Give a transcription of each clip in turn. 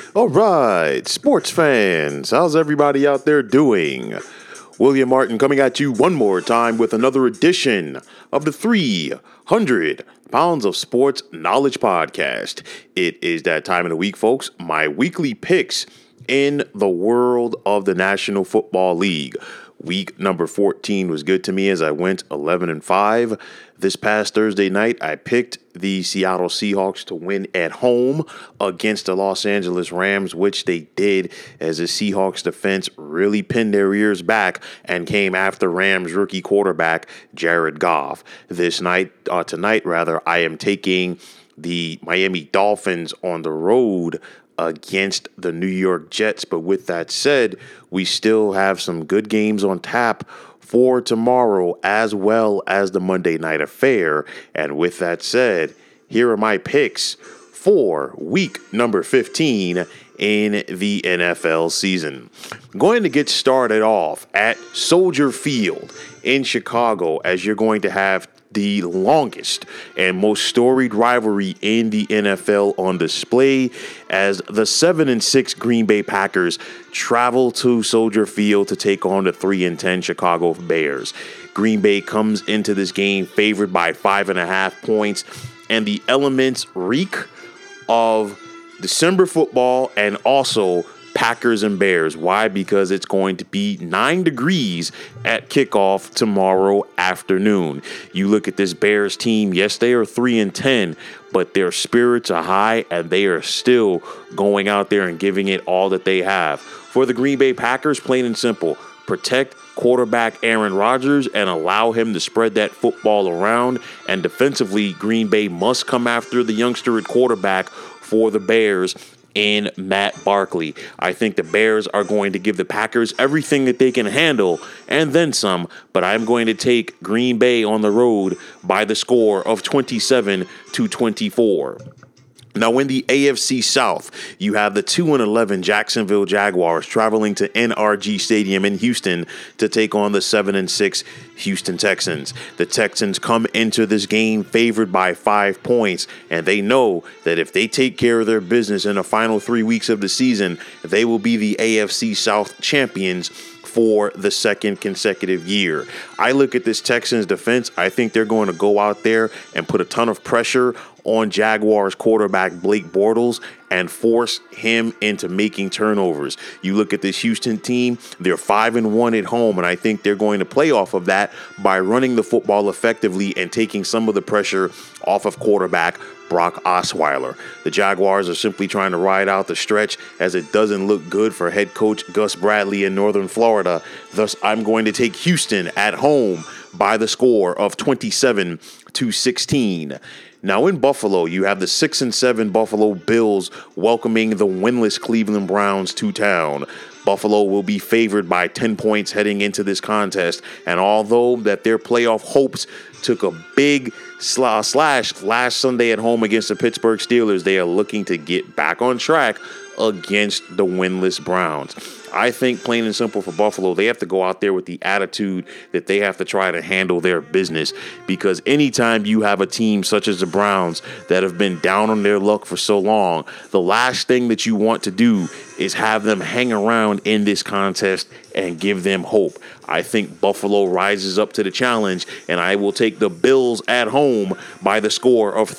All right, sports fans, how's everybody out there doing? William Martin coming at you one more time with another edition of the 300 Pounds of Sports Knowledge Podcast. It is that time of the week, folks. My weekly picks in the world of the National Football League. Week number 14 was good to me as I went 11-5. This past Thursday night, I picked the Seattle Seahawks to win at home against the Los Angeles Rams, which they did as the Seahawks defense really pinned their ears back and came after Rams rookie quarterback Jared Goff. Tonight, I am taking the Miami Dolphins on the road against the New York Jets. But with that said, we still have some good games on tap for tomorrow as well as the Monday night affair. And with that said, here are my picks for week number 15 in the NFL season. I'm going to get started off at Soldier Field in Chicago, as you're going to have the longest and most storied rivalry in the NFL on display as the 7-6 Green Bay Packers travel to Soldier Field to take on the 3-10 Chicago Bears. Green Bay comes into this game favored by 5.5 points, and the elements reek of December football and also Packers and Bears. Why? Because it's going to be 9 degrees at kickoff tomorrow afternoon. You look at this Bears team. Yes, they are 3-10, but their spirits are high and they are still going out there and giving it all that they have. For the Green Bay Packers, plain and simple, protect quarterback Aaron Rodgers and allow him to spread that football around. And defensively, Green Bay must come after the youngster at quarterback for the Bears in Matt Barkley. I think the Bears are going to give the Packers everything that they can handle and then some, but I'm going to take Green Bay on the road by the score of 27-24. Now, in the AFC South, you have the 2-11 Jacksonville Jaguars traveling to NRG Stadium in Houston to take on the 7-6 Houston Texans. The Texans come into this game favored by 5 points, and they know that if they take care of their business in the final 3 weeks of the season, they will be the AFC South champions for the second consecutive year. I look at this Texans defense. I think they're going to go out there and put a ton of pressure on Jaguars quarterback Blake Bortles and force him into making turnovers. You look at this Houston team, they're 5-1 at home, and I think they're going to play off of that by running the football effectively and taking some of the pressure off of quarterback Brock Osweiler. The Jaguars are simply trying to ride out the stretch as it doesn't look good for head coach Gus Bradley in Northern Florida. Thus, I'm going to take Houston at home by the score of 27-16. Now in Buffalo, you have the 6-7 Buffalo Bills welcoming the winless Cleveland Browns to town. Buffalo will be favored by 10 points heading into this contest, and although that their playoff hopes took a big slash last Sunday at home against the Pittsburgh Steelers, they are looking to get back on track against the winless Browns. I think, plain and simple, for Buffalo, they have to go out there with the attitude that they have to try to handle their business, because anytime you have a team such as the Browns that have been down on their luck for so long, the last thing that you want to do is have them hang around in this contest and give them hope. I think Buffalo rises up to the challenge, and I will take the Bills at home by the score of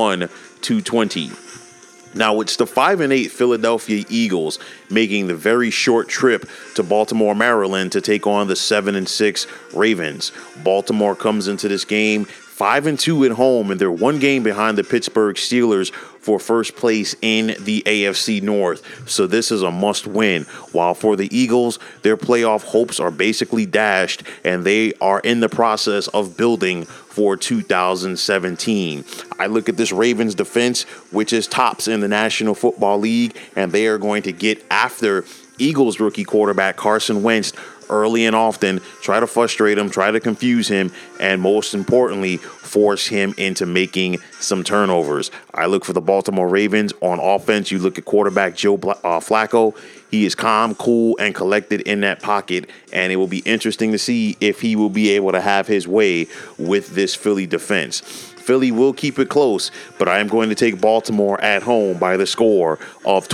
31-20. Now, it's the 5-8 Philadelphia Eagles making the very short trip to Baltimore, Maryland to take on the 7-6 Ravens. Baltimore comes into this game 5-2 at home, and they're one game behind the Pittsburgh Steelers for first place in the AFC North. So this is a must win. While for the Eagles, their playoff hopes are basically dashed, and they are in the process of building for 2017. I look at this Ravens defense, which is tops in the National Football League, and they are going to get after Eagles rookie quarterback Carson Wentz early and often, try to frustrate him, try to confuse him, and most importantly, force him into making some turnovers. I look for the Baltimore Ravens on offense. You look at quarterback Joe Flacco. He is calm, cool, and collected in that pocket, and it will be interesting to see if he will be able to have his way with this Philly defense. Philly will keep it close, but I am going to take Baltimore at home by the score of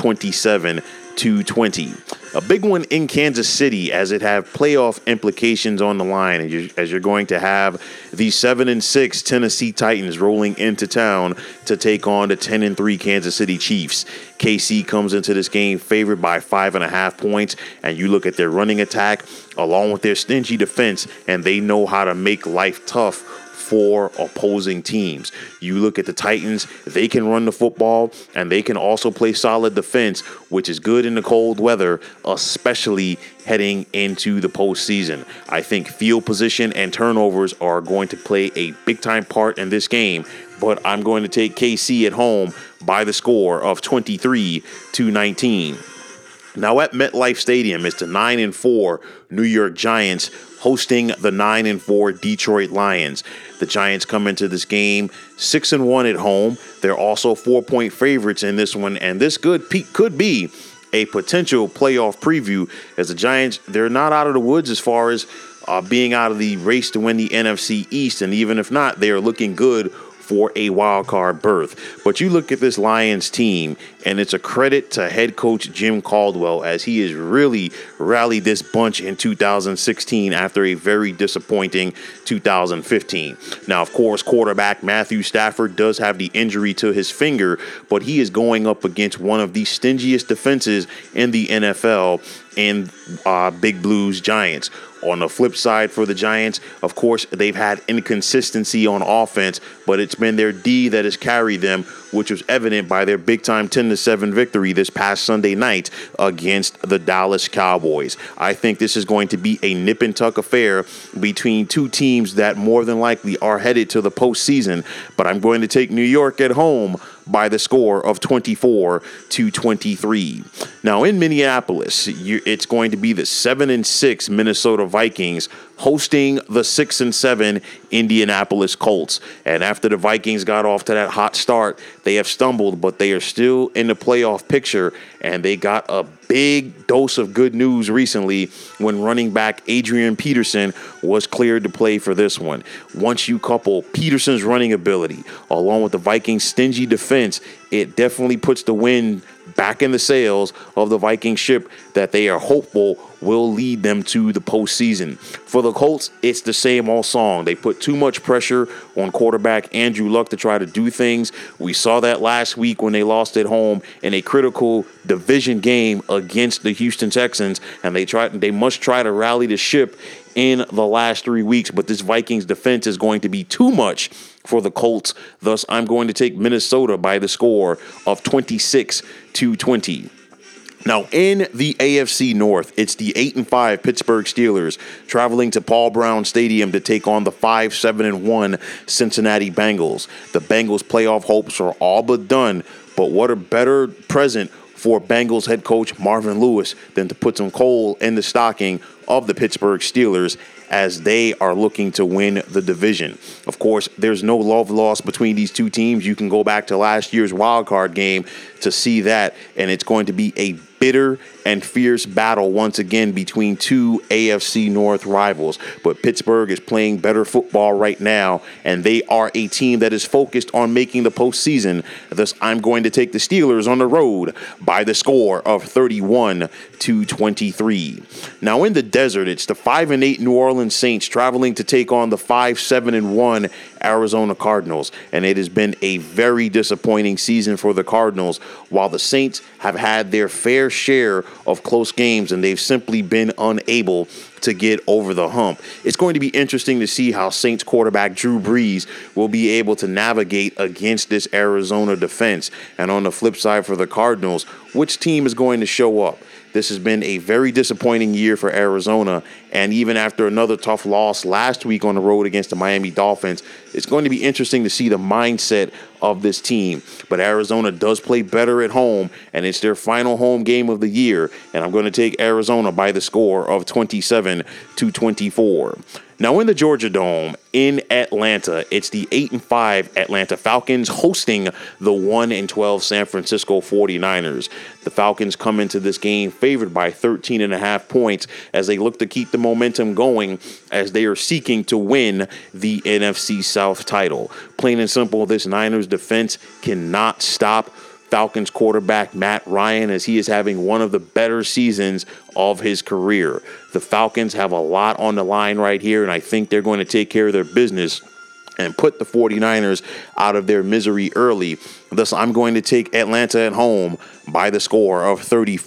27-20. A big one in Kansas City, as it have playoff implications on the line, as you're going to have the 7-6 Tennessee Titans rolling into town to take on the 10-3 Kansas City Chiefs. KC comes into this game favored by 5.5 points, and you look at their running attack along with their stingy defense, and they know how to make life tough for opposing teams. You look at the Titans, they can run the football and they can also play solid defense, which is good in the cold weather, especially heading into the postseason. I think field position and turnovers are going to play a big time part in this game, but I'm going to take KC at home by the score of 23-19. Now at MetLife Stadium, it's the 9-4 New York Giants hosting the 9-4 Detroit Lions. The Giants come into this game 6-1 at home. They're also 4-point favorites in this one, and this could be a potential playoff preview, as the Giants, they're not out of the woods as far as being out of the race to win the NFC East, and even if not, they are looking good for a wild card berth. But you look at this Lions team, and it's a credit to head coach Jim Caldwell, as he has really rallied this bunch in 2016 after a very disappointing 2015. Now, of course, quarterback Matthew Stafford does have the injury to his finger, but he is going up against one of the stingiest defenses in the NFL in Big Blues Giants. On the flip side for the Giants, of course, they've had inconsistency on offense, but it's been their D that has carried them, which was evident by their big-time 10-7 victory this past Sunday night against the Dallas Cowboys. I think this is going to be a nip-and-tuck affair between two teams that more than likely are headed to the postseason, but I'm going to take New York at home by the score of 24-23. Now in Minneapolis, it's going to be the 7-6 Minnesota Vikings hosting the 6-7 Indianapolis Colts. And after the Vikings got off to that hot start, they have stumbled, but they are still in the playoff picture, and they got a big dose of good news recently when running back Adrian Peterson was cleared to play for this one. Once you couple Peterson's running ability along with the Vikings' stingy defense, it definitely puts the wind back in the sails of the Viking ship that they are hopeful will lead them to the postseason. For the Colts, it's the same old song. They put too much pressure on quarterback Andrew Luck to try to do things. We saw that last week when they lost at home in a critical division game against the Houston Texans, and they must try to rally the ship in the last 3 weeks, but this Vikings defense is going to be too much for the Colts. Thus, I'm going to take Minnesota by the score of 26-20. Now, in the AFC North, it's the 8-5 Pittsburgh Steelers traveling to Paul Brown Stadium to take on the 5-7-1 Cincinnati Bengals. The Bengals' playoff hopes are all but done, but what a better present for Bengals head coach Marvin Lewis than to put some coal in the stocking of the Pittsburgh Steelers as they are looking to win the division. Of course, there's no love lost between these two teams. You can go back to last year's wild card game to see that, and it's going to be a bitter and fierce battle once again between two AFC North rivals. But Pittsburgh is playing better football right now, and they are a team that is focused on making the postseason. Thus, I'm going to take the Steelers on the road by the score of 31-23. Now in the desert, it's the 5-8 New Orleans Saints traveling to take on the 5-7-1 Arizona Cardinals, and it has been a very disappointing season for the Cardinals. While the Saints have had their fair share of close games, and they've simply been unable to get over the hump. It's going to be interesting to see how Saints quarterback Drew Brees will be able to navigate against this Arizona defense. And on the flip side for the Cardinals, which team is going to show up? This has been a very disappointing year for Arizona, and even after another tough loss last week on the road against the Miami Dolphins, it's going to be interesting to see the mindset of this team. But Arizona does play better at home, and it's their final home game of the year. And I'm going to take Arizona by the score of 27-24. Now in the Georgia Dome in Atlanta, it's the 8-5 Atlanta Falcons hosting the 1-12 San Francisco 49ers. The Falcons come into this game favored by 13.5 points as they look to keep the momentum going as they are seeking to win the NFC South title. Plain and simple, this Niners defense cannot stop Falcons quarterback Matt Ryan as he is having one of the better seasons of his career. The Falcons have a lot on the line right here, and I think they're going to take care of their business and put the 49ers out of their misery early. Thus, I'm going to take Atlanta at home by the score of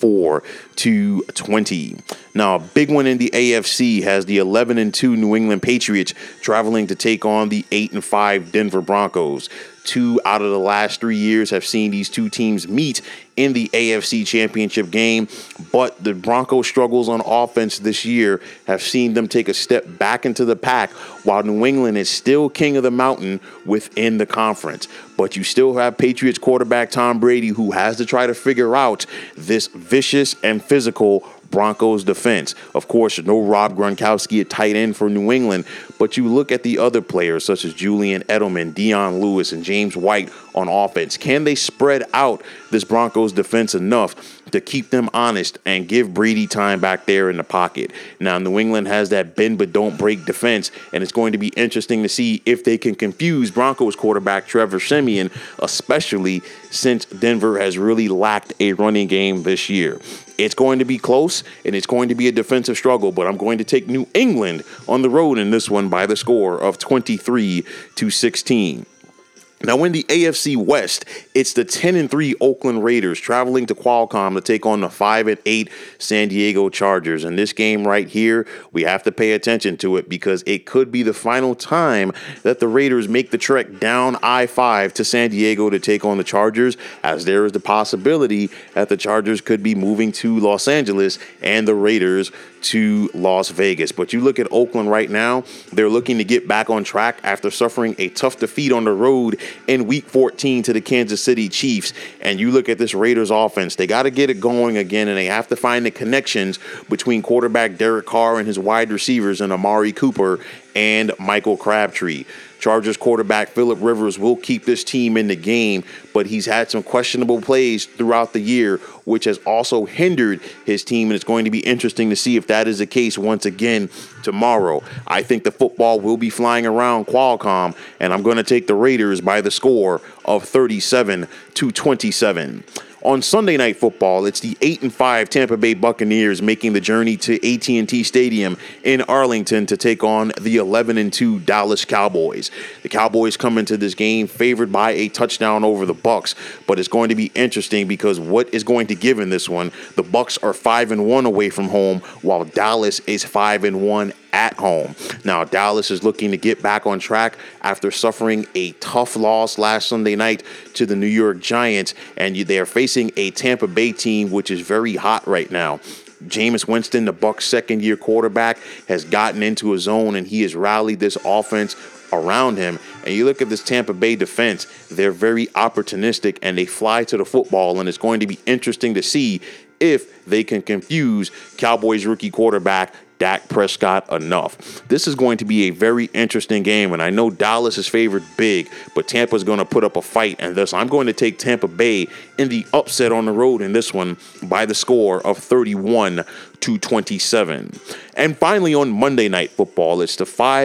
34-20. Now, a big one in the AFC has the 11-2 New England Patriots traveling to take on the 8-5 Denver Broncos. 2 out of the last 3 years have seen these two teams meet in the AFC Championship game, but the Broncos' struggles on offense this year have seen them take a step back into the pack, while New England is still king of the mountain within the conference. But you still have Patriots quarterback Tom Brady, who has to try to figure out this vicious and physical Broncos defense. Of course, no Rob Gronkowski at tight end for New England, but you look at the other players such as Julian Edelman, Dion Lewis, and James White on offense. Can they spread out this Broncos defense enough to keep them honest and give Brady time back there in the pocket? Now, New England has that bend but don't break defense, and it's going to be interesting to see if they can confuse Broncos quarterback Trevor Siemian, especially since Denver has really lacked a running game this year. It's going to be close, and it's going to be a defensive struggle, but I'm going to take New England on the road in this one by the score of 23-16. Now, in the AFC West, it's the 10-3 Oakland Raiders traveling to Qualcomm to take on the 5-8 San Diego Chargers. And this game right here, we have to pay attention to it because it could be the final time that the Raiders make the trek down I-5 to San Diego to take on the Chargers, as there is the possibility that the Chargers could be moving to Los Angeles and the Raiders to Las Vegas. But you look at Oakland right now, they're looking to get back on track after suffering a tough defeat on the road in Week 14 to the Kansas City Chiefs. And you look at this Raiders offense, they got to get it going again, and they have to find the connections between quarterback Derek Carr and his wide receivers and Amari Cooper and Michael Crabtree. Chargers quarterback Phillip Rivers will keep this team in the game, but he's had some questionable plays throughout the year, which has also hindered his team, and it's going to be interesting to see if that is the case once again tomorrow. I think the football will be flying around Qualcomm, and I'm going to take the Raiders by the score of 37-27. On Sunday Night Football, it's the 8-5 Tampa Bay Buccaneers making the journey to AT&T Stadium in Arlington to take on the 11-2 Dallas Cowboys. The Cowboys come into this game favored by a touchdown over the Bucs, but it's going to be interesting because what is going to give in this one? The Bucs are 5-1 away from home, while Dallas is 5-1 at home. Now, Dallas is looking to get back on track after suffering a tough loss last Sunday night to the New York Giants, and they are facing a Tampa Bay team which is very hot right now. Jameis Winston, the Bucs' second-year quarterback, has gotten into a zone, and he has rallied this offense around him. And you look at this Tampa Bay defense, they're very opportunistic, and they fly to the football, and it's going to be interesting to see if they can confuse Cowboys rookie quarterback Dak Prescott enough. This is going to be a very interesting game, and I know Dallas is favored big, but Tampa's going to put up a fight, and thus I'm going to take Tampa Bay in the upset on the road in this one by the score of 31-27. And finally, on Monday Night Football, it's the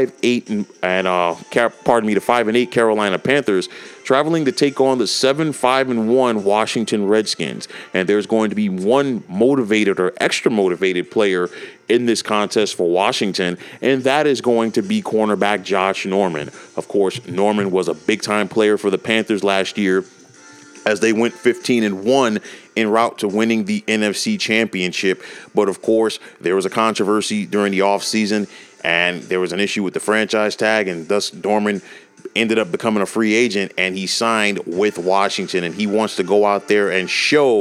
5-8 Carolina Panthers traveling to take on the 7-5-1 Washington Redskins. And there's going to be one motivated or extra motivated player in this contest for Washington, and that is going to be cornerback Josh Norman. Of course, Norman was a big-time player for the Panthers last year as they went 15-1 en route to winning the NFC Championship. But of course, there was a controversy during the offseason, and there was an issue with the franchise tag, and thus Norman ended up becoming a free agent, and he signed with Washington, and he wants to go out there and show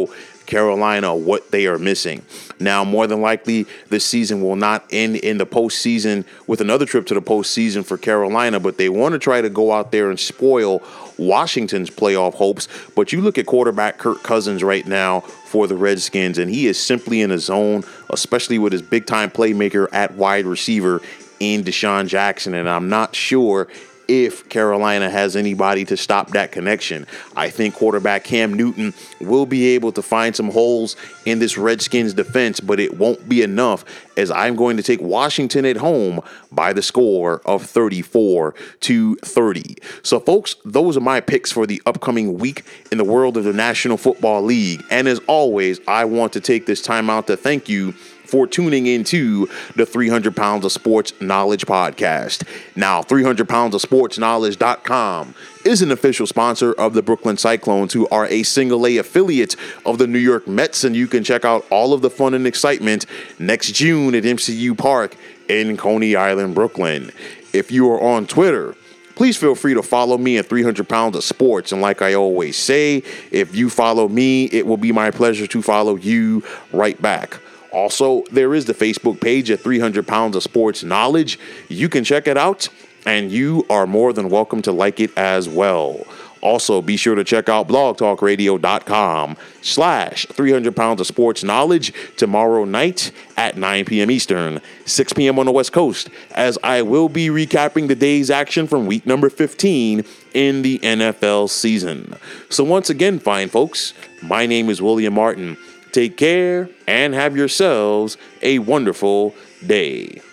Carolina what they are missing. Now, more than likely, this season will not end in the postseason with another trip to the postseason for Carolina, but they want to try to go out there and spoil Washington's playoff hopes. But you look at quarterback Kirk Cousins right now for the Redskins, and he is simply in a zone, especially with his big-time playmaker at wide receiver in Deshaun Jackson, and I'm not sure if Carolina has anybody to stop that connection. I think quarterback Cam Newton will be able to find some holes in this Redskins defense, but it won't be enough, as I'm going to take Washington at home by the score of 34-30. So, folks, those are my picks for the upcoming week in the world of the National Football League. And as always, I want to take this time out to thank you for tuning into the 300 Pounds of Sports Knowledge podcast. Now, 300poundsofsportsknowledge.com is an official sponsor of the Brooklyn Cyclones, who are a single A affiliate of the New York Mets, and you can check out all of the fun and excitement next June at MCU Park in Coney Island, Brooklyn. If you are on Twitter, please feel free to follow me at 300 Pounds of Sports. And like I always say, if you follow me, it will be my pleasure to follow you right back. Also, there is the Facebook page at 300 Pounds of Sports Knowledge. You can check it out, and you are more than welcome to like it as well. Also, be sure to check out blogtalkradio.com/300 Pounds of Sports Knowledge tomorrow night at 9 p.m. Eastern, 6 p.m. on the West Coast, as I will be recapping the day's action from week number 15 in the NFL season. So once again, fine folks, my name is William Martin. Take care and have yourselves a wonderful day.